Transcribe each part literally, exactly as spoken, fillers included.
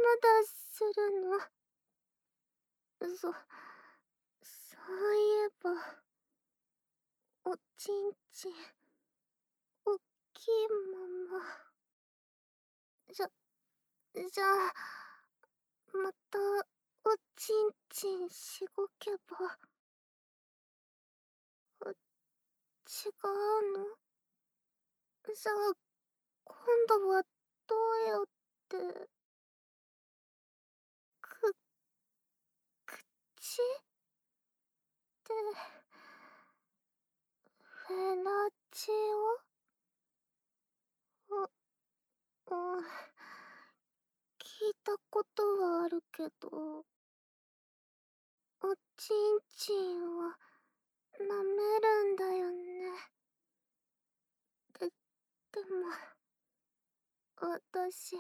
だするの。そ、そういえば、おちんちん、おっきいまま。じゃ、じゃあ、また、おちんちんしごけば。う、違うの？じゃあ、今度はどうやって。く、口で、フェラチオ？う、うん、聞いたことはあるけど、おちんちんを舐めるんだよね。で、でも、私、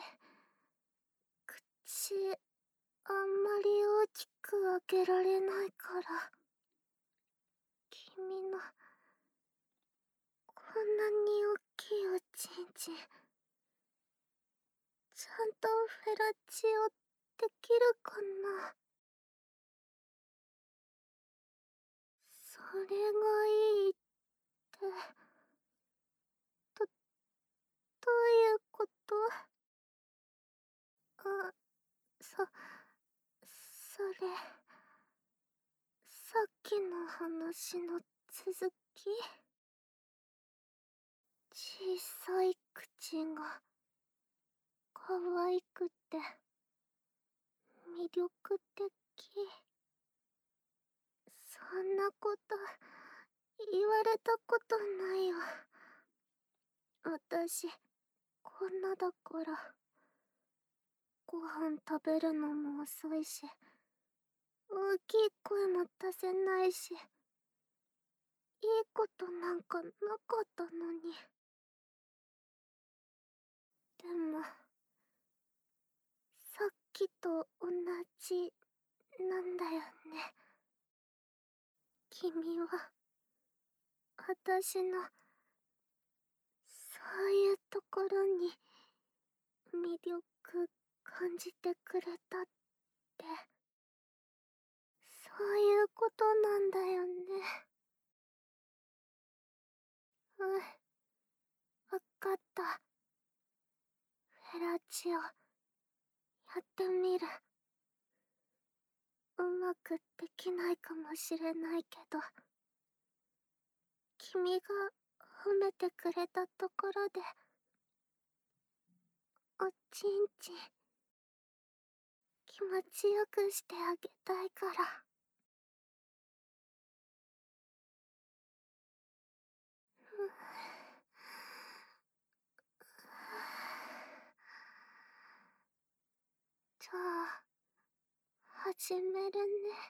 口、あんまり大きく開けられないから、君の、こんなに大きいおちんちん、ちゃんとフェラチオできるかな。それがいいって、ど、どういうこと？あ、そ、それ、さっきの話の続き？小さい口が、可愛くて、魅力的。そんなこと、言われたことないよ。私、こんなだから。ご飯食べるのも遅いし、大きい声も出せないし、いいことなんかなかったのに。でも、さっきと同じなんだよね。君は、私の、そういうところに、魅力感じてくれたって、そういうことなんだよね。うん、わかった。フェラチオ、やってみる。うまくできないかもしれないけど、君が褒めてくれたところで、おちんちん、気持ちよくしてあげたいから。じゃあ、始めるね。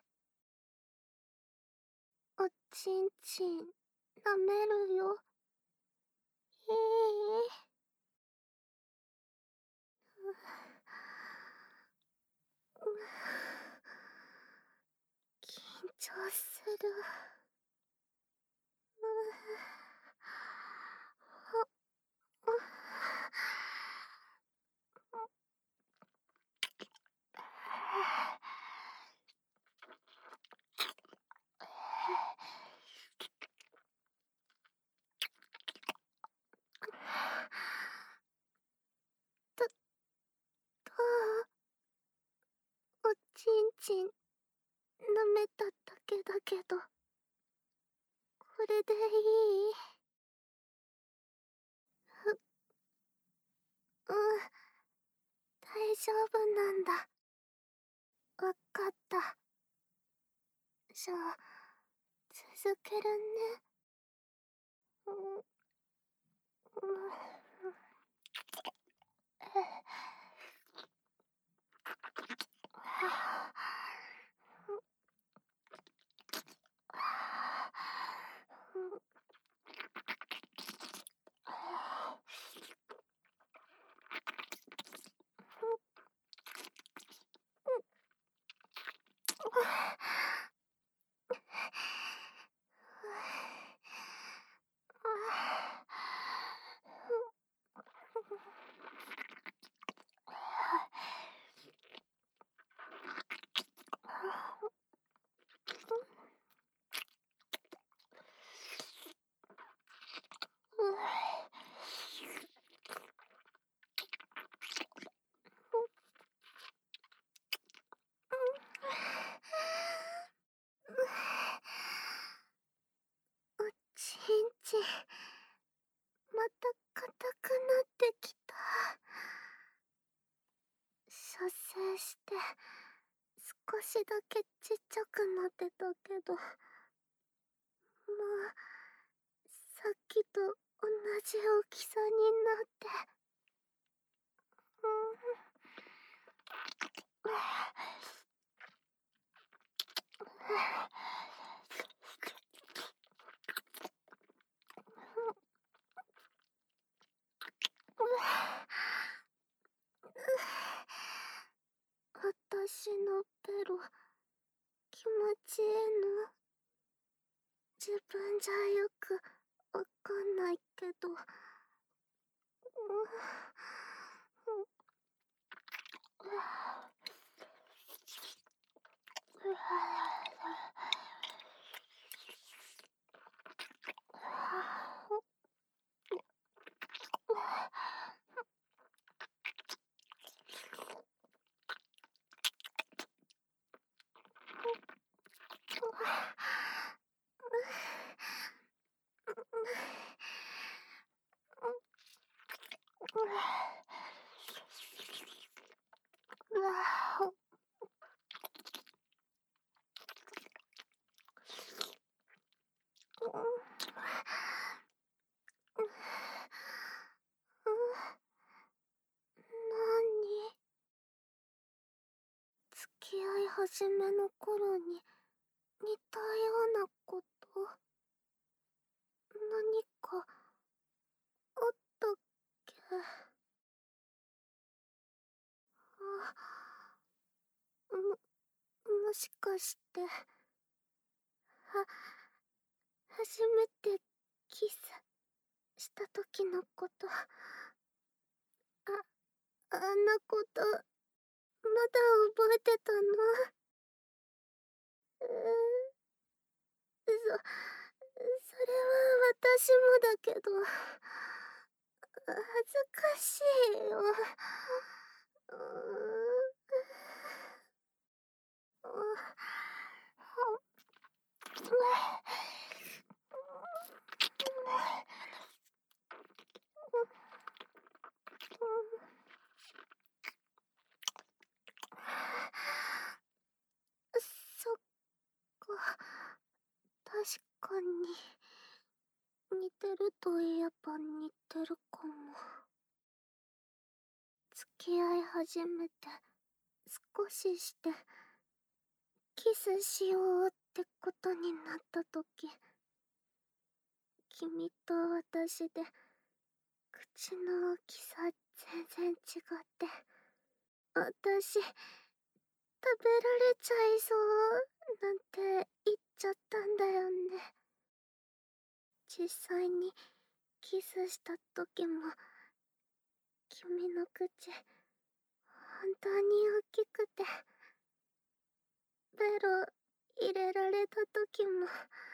おちんちん、舐めるよ。いい？緊張する。ど、どう？おちんちん、舐めただけだけど、これでいい？う、うん、大丈夫なんだ。わかった。じゃあ、続けるね。うん、うん、 てきた。射精して少しだけちっちゃくなってたけど、もうさっきと同じ大きさになって、うん、私のベロ気持ちいいの？自分じゃよくわかんないけど、うん、何？付き合い始めの頃に似たようなこと、何かあったっけ？あ、も、もしかして、は、初めてキスした時のこと、あ、あんなこと、まだ覚えてたの？うーん、そ、それは私もだけど、恥ずかしいよ。うーそっか、確かに似てるといえば似てるかも。付き合い始めて少ししてキスしようってことになった時、君と私で口の大きさ全然違って、私食べられちゃいそうなんて言っちゃったんだよね。実際にキスした時も君の口本当に大きくて、ベロ入れられた時も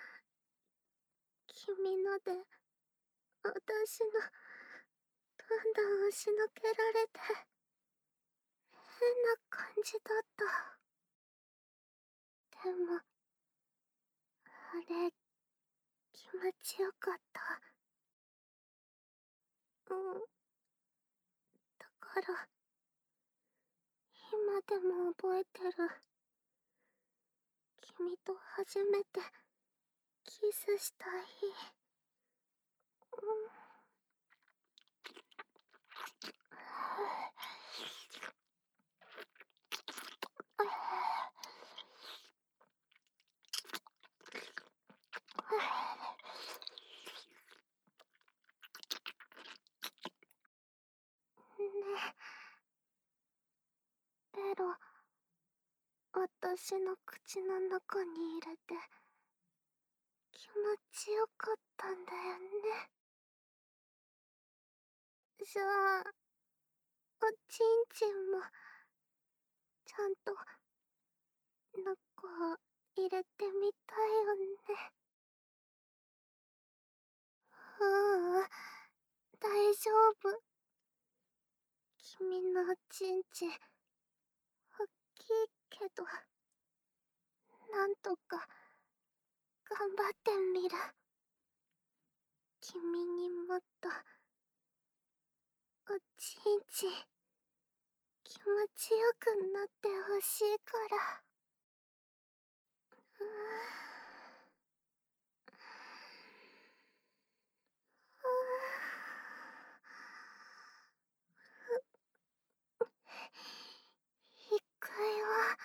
君ので私のどんどん押しのけられて変な感じだった。でもあれ気持ちよかった。うん、だから今でも覚えてる。君と初めてキスした日。うん、ね、ベロ私の口の中に入れて気持ちよかったんだよね。じゃあおちんちんもちゃんと中入れてみたいよね。ううん、大丈夫。君のおちんちん大きいけど、なんとか頑張ってみる。君にもっとちんちん気持ちよくなってほしいから。う一回は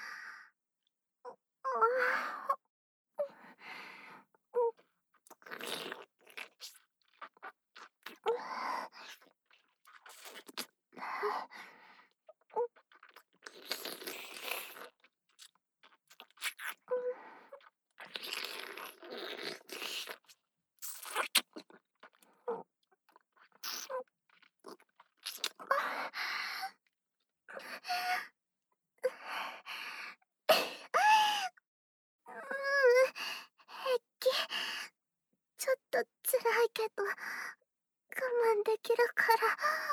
ちょっと辛いけど我慢できるから。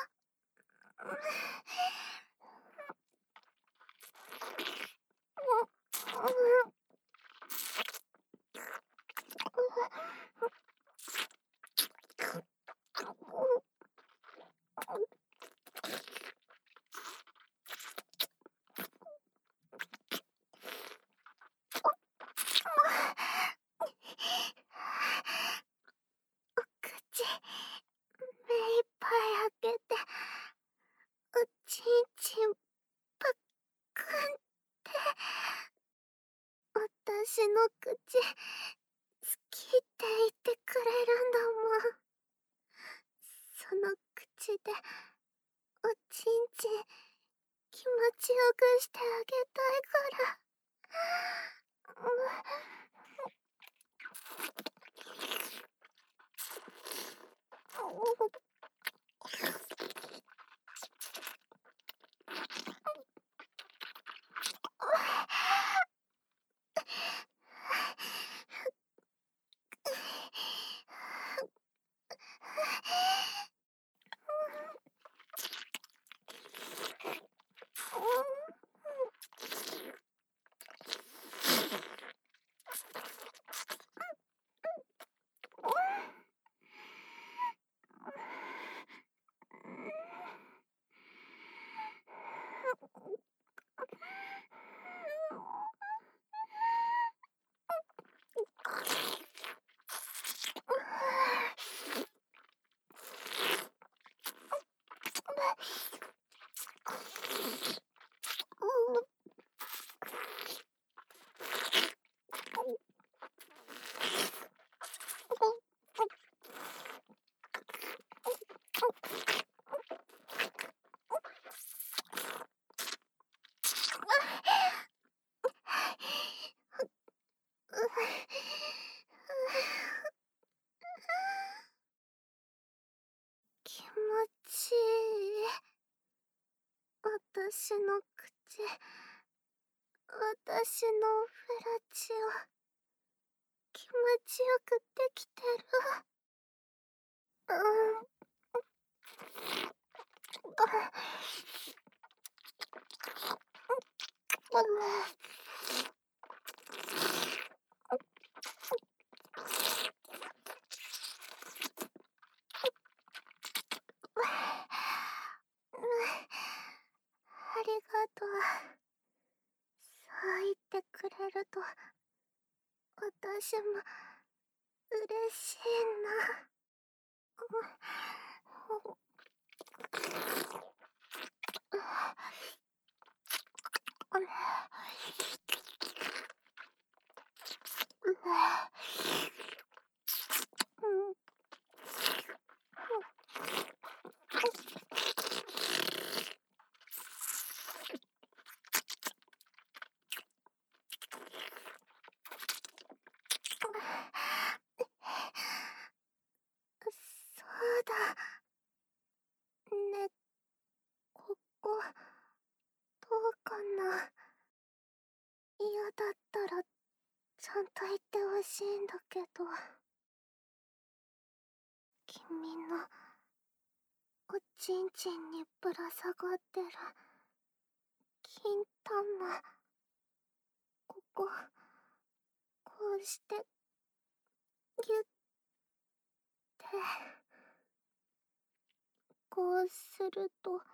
お口目いっぱい開けておちんちんぱっくんって私の口好きって言ってくれるんだもん。その口でおちんちん気持ちよくしてあげたいから。気持ちいい。私の口、私のフラチオ気持ちよくできてる。うん。ありがとう。そう言ってくれると私も嬉しいな。そうだね。ここどうかな。嫌だったらちゃんと言ってほしいんだけど。君のおちんちんにぶら下がってる金玉、こここうしてギュッてこうすると、どう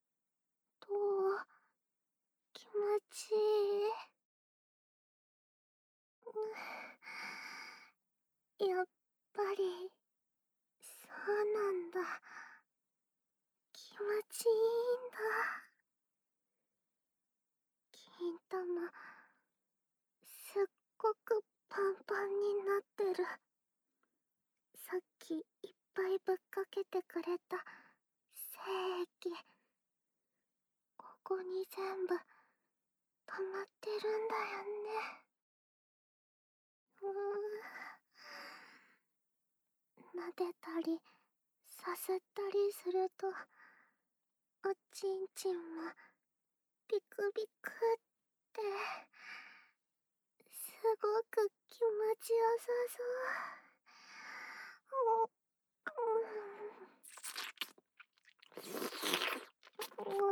気持ちいい。やっぱり、そうなんだ。気持ちいいんだ。金玉、すっごくパンパンになってる。さっきいっぱいぶっかけてくれた精液、ここに全部溜まってるんだよね。うーん。撫でたりさすったりすると、おちんちんもビクビクってすごく気持ちよさそう。うん、うん、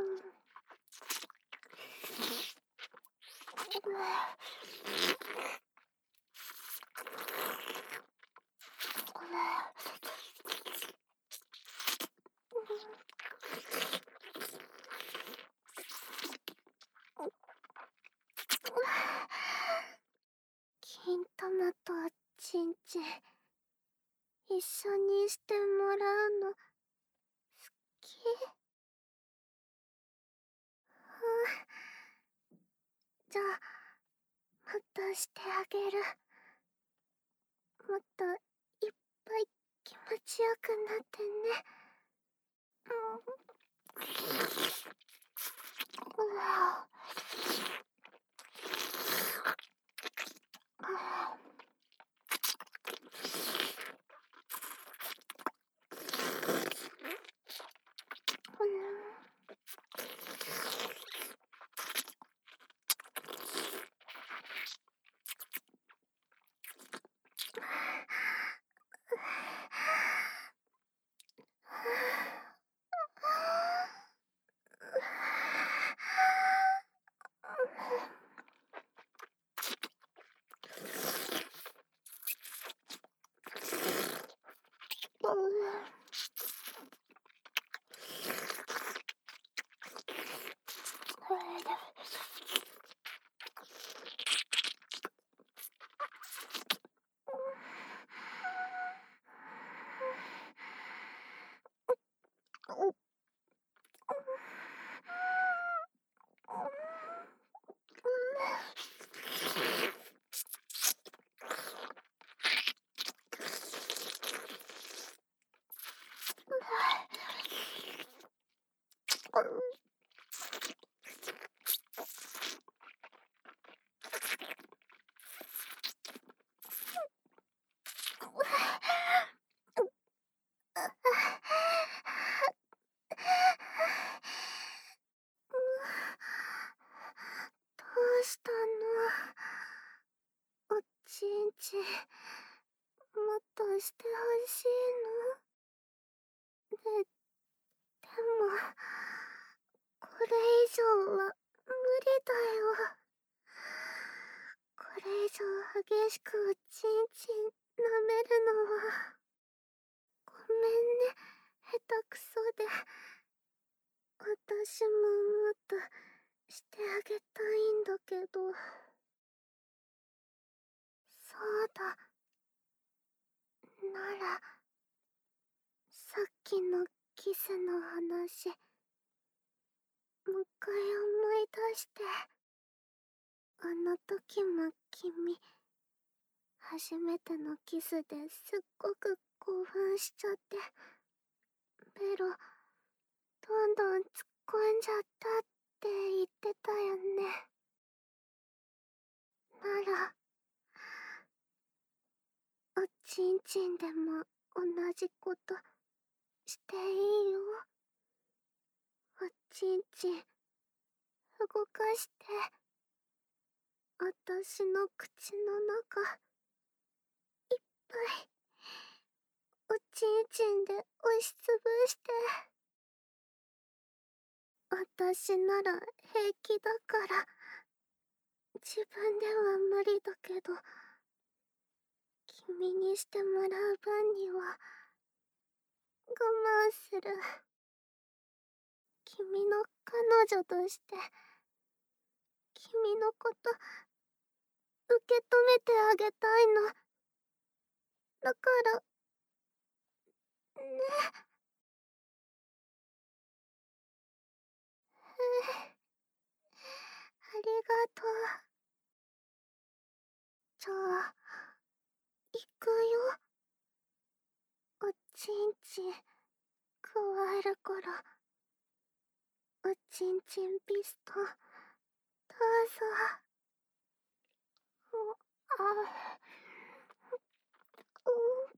金玉とちんちん一緒にしてもらうの好き。うん、じゃあもっとしてあげる。もっといっぱい気持ちよくなってね。うん、どうしたの？おちんちん、もっとしてほしいの？で、でも、これ以上は無理だよ。これ以上激しくおちんちん舐めるのは、ごめんね、下手くそで。私ももっとしてあげたいんだけど。そうだ。なら、さっきのキスの話、もう一回思い出して。あの時も君、初めてのキスですっごく興奮しちゃって、ベロ、どんどん突っ込んじゃったって言ってたよね。なら、おちんちんでも同じことしていいよ。おちんちん、動かして。あたしの口の中、いっぱい、おちんちんで押しつぶして。あたしなら平気だから、自分では無理だけど、君にしてもらう分には、我慢する。 君の彼女として君のこと受け止めてあげたいの。だからね。ありがとう。じゃあ行くよ。おちんちんくわえるから、おちんちんピストンどうぞ。あ、うん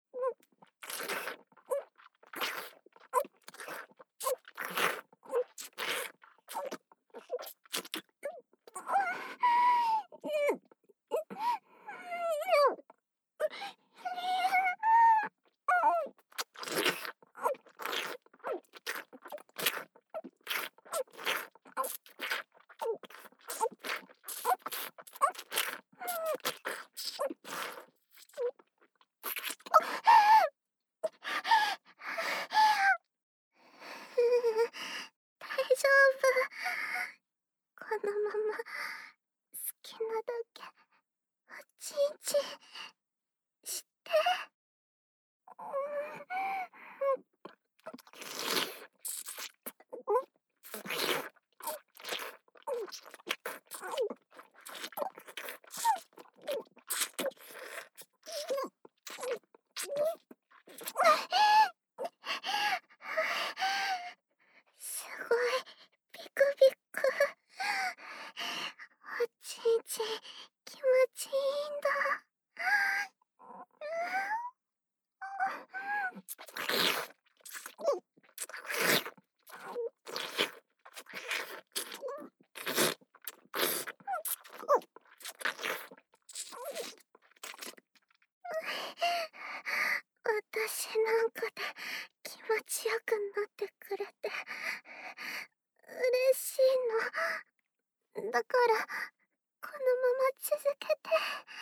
大丈夫。このまま好きなだけおちんちんして。すごいビクビク。おちんちん気持ちいいんだ。私なんかで気持ちよくなってくれて嬉しいの。だからこのまま続けて。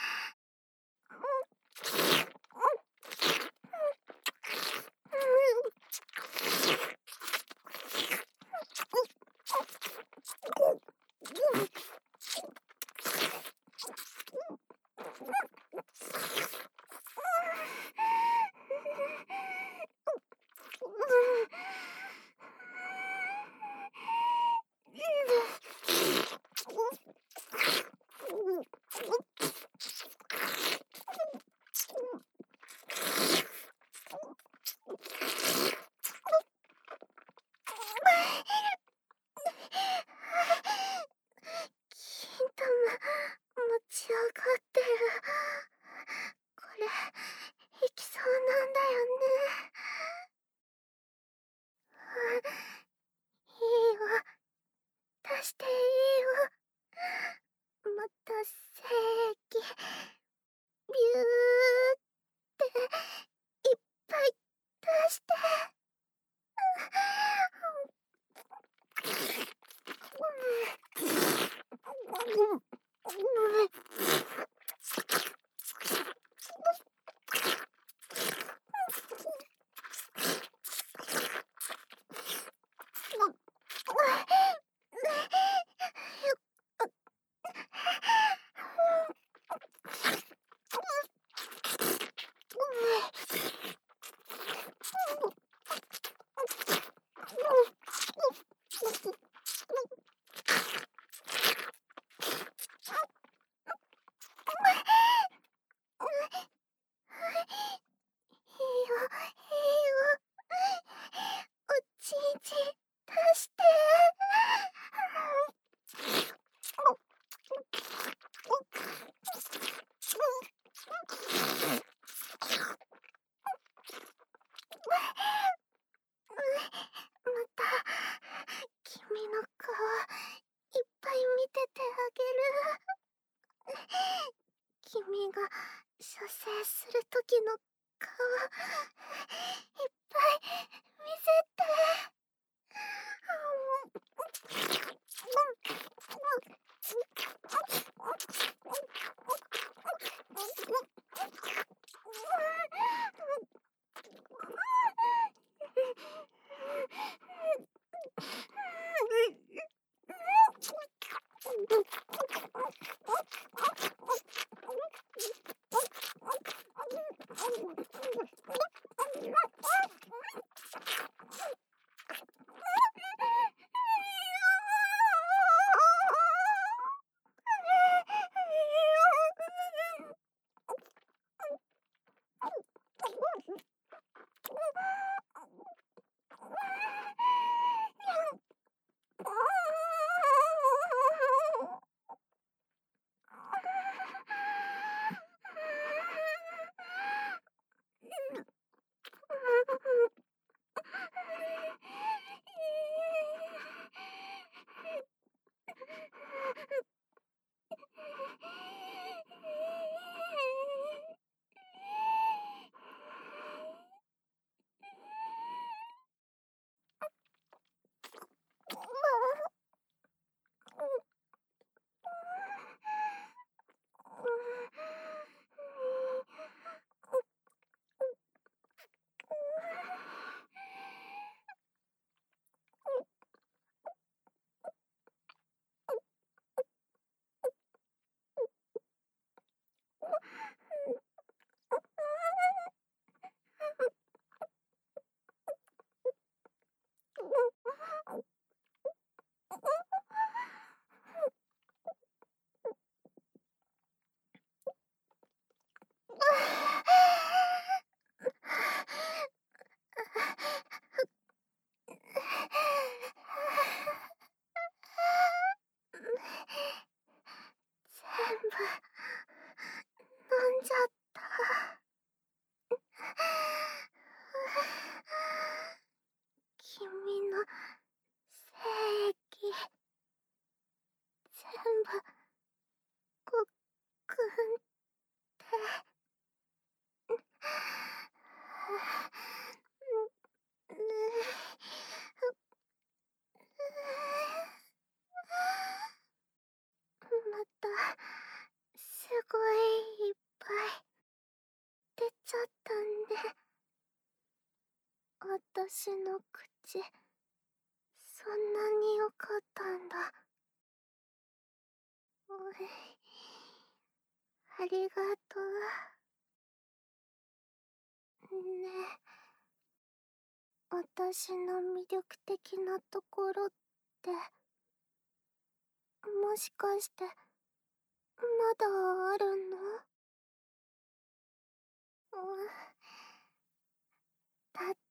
金玉持ち上がってる。これいきそうなんだよね。いいよ、出していいよ。また精液ビューっていっぱい出して。いいよ、いいよ。おちんちん出して。また君の顔いっぱい見ててあげる。君が射精する時の顔いっぱい見せて。 私の口、そんなに良かったんだ。おい、ありがとう。ねえ、私の魅力的なところって、もしかして、まだあるの？うん、だって、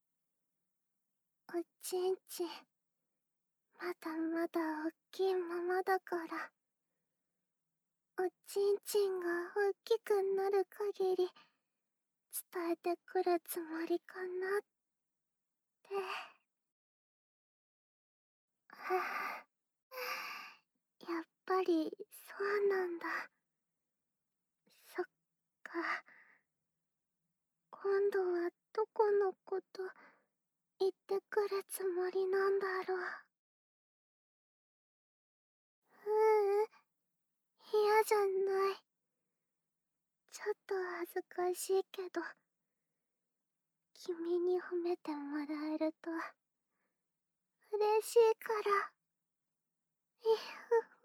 おちんちん、まだまだ大きいままだから、おちんちんが大きくなる限り、伝えてくるつもりかなって。はあ、やっぱりそうなんだ。そっか。今度はどこのこと言ってくるつもりなんだろう。ううん、嫌じゃない。ちょっと恥ずかしいけど、君に褒めてもらえると嬉しいから。いふ